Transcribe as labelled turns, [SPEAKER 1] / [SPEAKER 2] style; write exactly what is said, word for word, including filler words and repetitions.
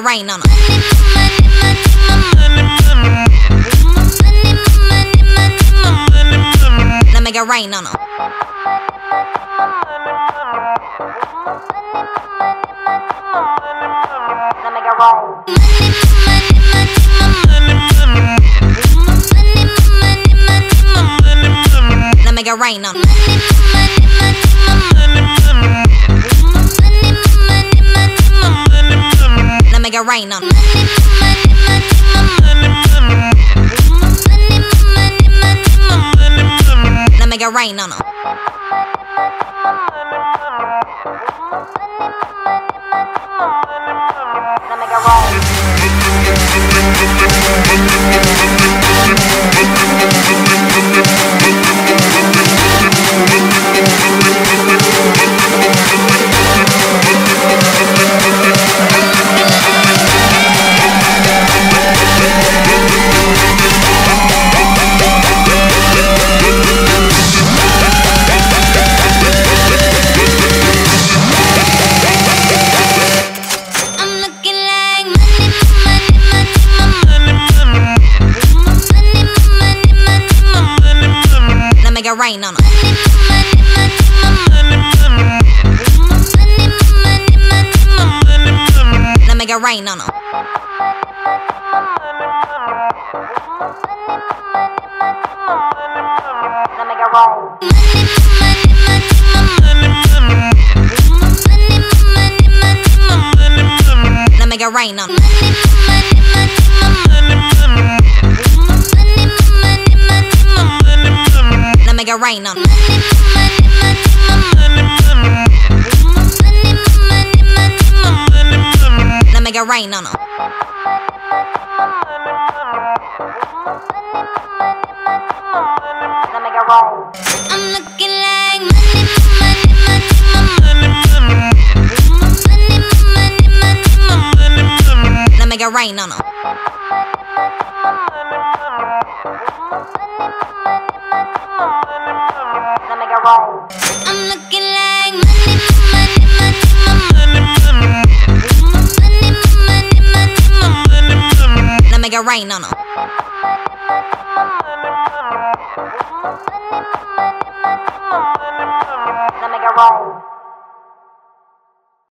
[SPEAKER 1] it rain on 'em. Now make it rain on 'em. Now make it roll. Now make it rain on 'em. Now make it rain on 'em. Now make it rain on 'em. Now make it roll. Make it rain on 'em. Now make it rain on 'em. Now make it roll. Now make it rain on 'em. Now make it rain on 'em. Now make it rain on 'em. Now make it roll. I'm looking like money, money, money. Now make it rain on 'em. Now make it roll. I'm looking like money, money, money. Now make it rain on 'em.